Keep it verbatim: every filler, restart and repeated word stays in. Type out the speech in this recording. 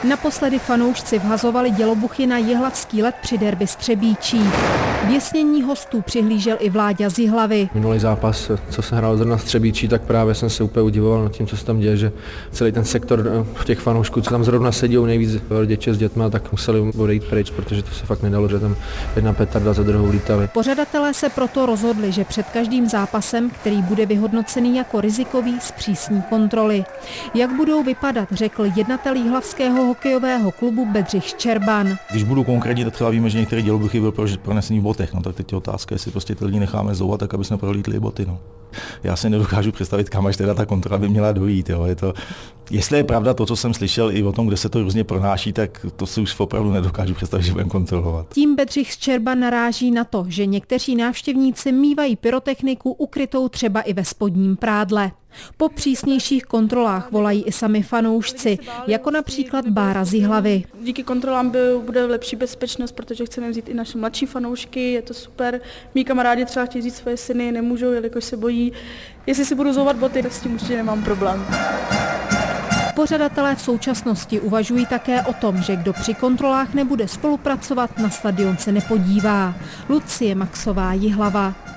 Naposledy fanoušci vhazovali dělobuchy na jihlavský led při derby s Třebíčí. Věsnění hostů přihlížel i Vláďa z Jihlavy. Minulý zápas, co se hrál zrovna s Třebíčí, tak právě jsem se úplně udivoval nad tím, co se tam děje, že celý ten sektor v těch fanoušků, co tam zrovna sedí nejvíc rodiče s dětma, tak museli odejít pryč, protože to se fakt nedalo, že tam jedna petarda za druhou lítali. Pořadatelé se proto rozhodli, že před každým zápasem, který bude vyhodnocený jako rizikový, zpřísní kontroly. Jak budou vypadat, řekl jednatel jihlavského hokejového klubu Bedřich Ščerban. Když budu konkrétně, tak třeba víme, že některé dělobuchy byly pronesený v botech, no tak teď je otázka, jestli prostě ty lidi necháme zouvat, tak aby jsme prolítli boty, no. Já si nedokážu představit, kam až teda ta kontrola by měla dojít, jo. Je to, jestli je pravda to, co jsem slyšel i o tom, kde se to různě pronáší, tak to si už opravdu nedokážu představit, že budeme kontrolovat. Tím Bedřich Ščerban naráží na to, že někteří návštěvníci mívají pyrotechniku ukrytou třeba i ve spodním prádle. Po přísnějších kontrolách volají i sami fanoušci, jako například Bára z Jihlavy. Díky kontrolám bude lepší bezpečnost, protože chceme vzít i naše mladší fanoušky, je to super. Mí kamarádi třeba chtějí vzít svoje syny, nemůžou, jelikož se bojí. Jestli si budu zouvat boty, tak s tím určitě nemám problém. Pořadatelé v současnosti uvažují také o tom, že kdo při kontrolách nebude spolupracovat, na stadion se nepodívá. Lucie Maxová, Jihlava.